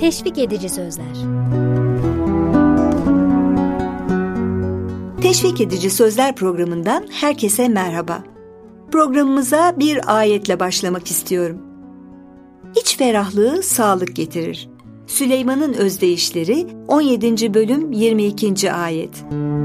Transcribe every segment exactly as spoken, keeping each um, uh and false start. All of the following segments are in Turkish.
Teşvik edici sözler. Teşvik edici sözler programından herkese merhaba. Programımıza bir ayetle başlamak istiyorum. İç ferahlığı sağlık getirir. Süleyman'ın özdeyişleri on yedinci bölüm yirmi ikinci ayet.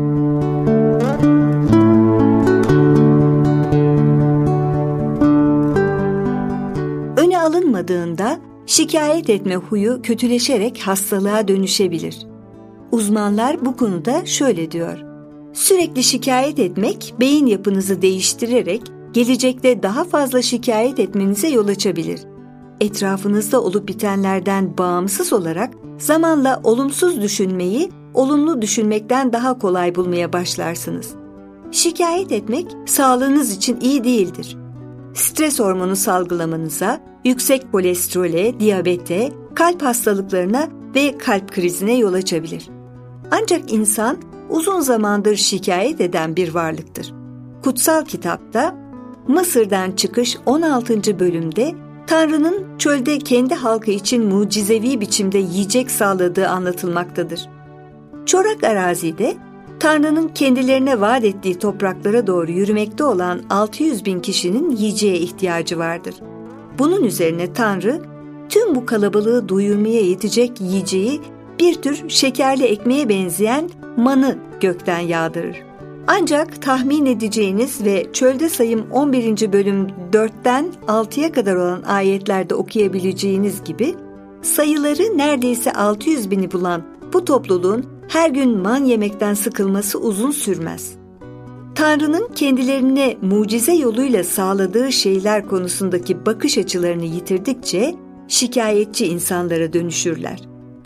Öne alınmadığında şikayet etme huyu kötüleşerek hastalığa dönüşebilir. Uzmanlar bu konuda şöyle diyor: sürekli şikayet etmek beyin yapınızı değiştirerek gelecekte daha fazla şikayet etmenize yol açabilir. Etrafınızda olup bitenlerden bağımsız olarak zamanla olumsuz düşünmeyi olumlu düşünmekten daha kolay bulmaya başlarsınız. Şikayet etmek sağlığınız için iyi değildir. Stres hormonu salgılamanıza, yüksek kolesterole, diyabete, kalp hastalıklarına ve kalp krizine yol açabilir. Ancak insan uzun zamandır şikayet eden bir varlıktır. Kutsal kitapta Mısır'dan çıkış on altıncı bölümde Tanrı'nın çölde kendi halkı için mucizevi biçimde yiyecek sağladığı anlatılmaktadır. Çorak arazide Tanrı'nın kendilerine vaat ettiği topraklara doğru yürümekte olan altı yüz bin kişinin yiyeceğe ihtiyacı vardır. Bunun üzerine Tanrı tüm bu kalabalığı doyurmaya yetecek yiyeceği bir tür şekerli ekmeğe benzeyen manı gökten yağdırır. Ancak tahmin edeceğiniz ve çölde sayım on birinci bölüm dörtten altıya kadar olan ayetlerde okuyabileceğiniz gibi sayıları neredeyse altı yüz bini bulan bu topluluğun her gün man yemekten sıkılması uzun sürmez. Tanrı'nın kendilerine mucize yoluyla sağladığı şeyler konusundaki bakış açılarını yitirdikçe şikayetçi insanlara dönüşürler.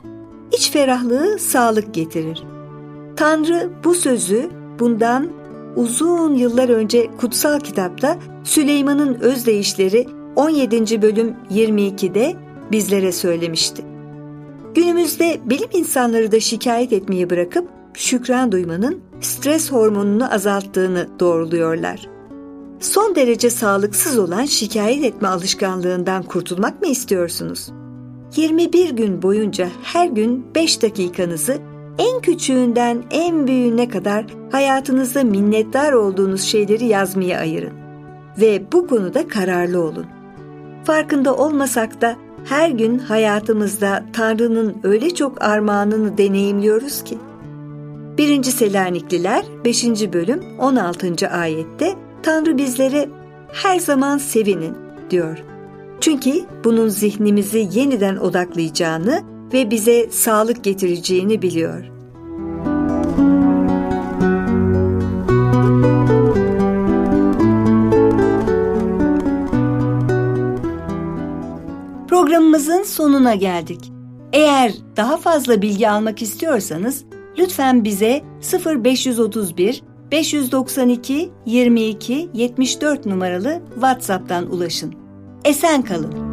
İç ferahlığı sağlık getirir. Tanrı bu sözü bundan uzun yıllar önce kutsal kitapta Süleyman'ın özdeyişleri on yedinci bölüm yirmi ikide bizlere söylemişti. Günümüzde bilim insanları da şikayet etmeyi bırakıp şükran duymanın stres hormonunu azalttığını doğruluyorlar. Son derece sağlıksız olan şikayet etme alışkanlığından kurtulmak mı istiyorsunuz? yirmi bir gün boyunca her gün beş dakikanızı en küçüğünden en büyüğüne kadar hayatınızda minnettar olduğunuz şeyleri yazmaya ayırın. Ve bu konuda kararlı olun. Farkında olmasak da her gün hayatımızda Tanrı'nın öyle çok armağanını deneyimliyoruz ki. birinci Selanikliler beşinci bölüm on altıncı ayette Tanrı bizlere her zaman sevinin diyor. Çünkü bunun zihnimizi yeniden odaklayacağını ve bize sağlık getireceğini biliyor. Programımızın sonuna geldik. Eğer daha fazla bilgi almak istiyorsanız lütfen bize sıfır beş otuz bir beş doksan iki yirmi iki yetmiş dört numaralı WhatsApp'tan ulaşın. Esen kalın.